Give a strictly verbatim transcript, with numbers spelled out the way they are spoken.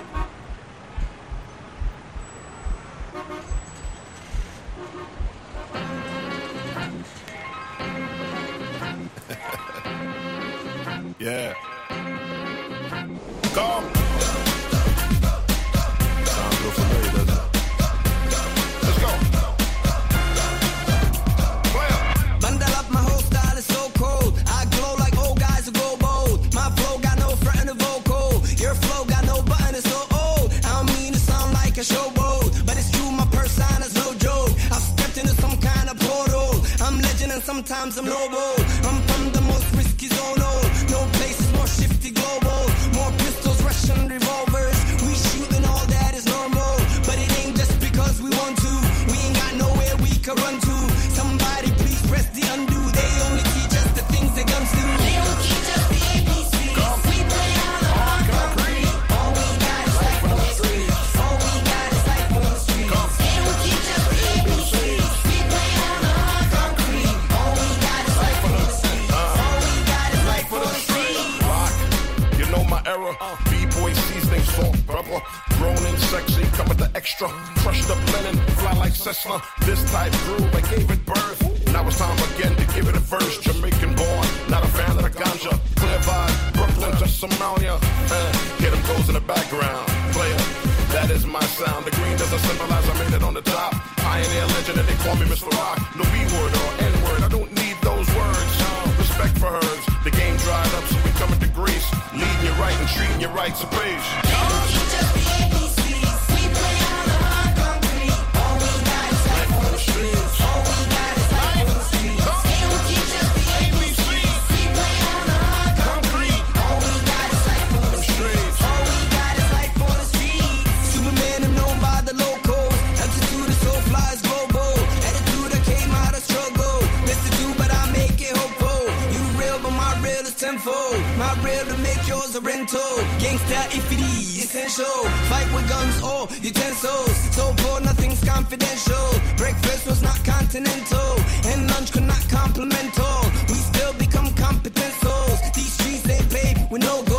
Yeah. Come. Sounds real familiar, doesn't it? Let's go. Play up. Bundle up, my whole style is so cold. I glow like old guys who go bold. My flow got no front in the vocal. Your flow got no button, it's so old. I don't mean to sound like a showboat, but it's true, my persona's no joke. I've stepped into some kind of portal. I'm legend and sometimes I'm noble. I'm from the most risky zone. No place is more shifty global. More pistols, Russian revolvers. We shooting all that is normal, but it ain't just because we want to. We ain't got nowhere we can run to. Somebody please press the undo. They only teach us the things that guns do. They don't teach us the A B Cs. We play all the hard concrete. All we got is life on the streets. All we got is life on the streets. They don't teach us the A B Cs. We play all the hard concrete. All we got is life on the streets. All we got is life on the streets. Rock, you know my era. B-boy seasoning salt, brother. Grown and sexy, come with the extra. Crushed up linen, fly like Cessna. This type grew, I gave it birth. Now it's time again to give it a verse. Jamaican born, not a fan of the ganja. Clear vibe, Brooklyn to Somalia. Uh, hear them goes in the background. Player, that is my sound. The green doesn't symbolize I made it on the top. Pioneer legend and they call me Mister Rock. No B-word or N-word, I don't need those words. Respect for herbs, the game dried up so we coming to Greece. Leading you right and treating you right, so please. They don't teach us the A B Cs. We play all the hard concrete. All we got is life on the streets. All we got is life on the streets. They don't teach us the A B Cs. We play all the hard concrete. All we got is life on the streets. All we got is life on the streets. Superman, I'm known by the locals. Altitude is so fly is global. Attitude I came out of struggle. Mister Do, but I make it hopeful. You real, but my real is tenfold. My real to make yours a rental. Gangsta if it is essential. Fight with guns or utensils. So poor, nothing's confidential. Breakfast was not continental, and lunch could not complement all. We still become competent souls. These streets they pay with no gold.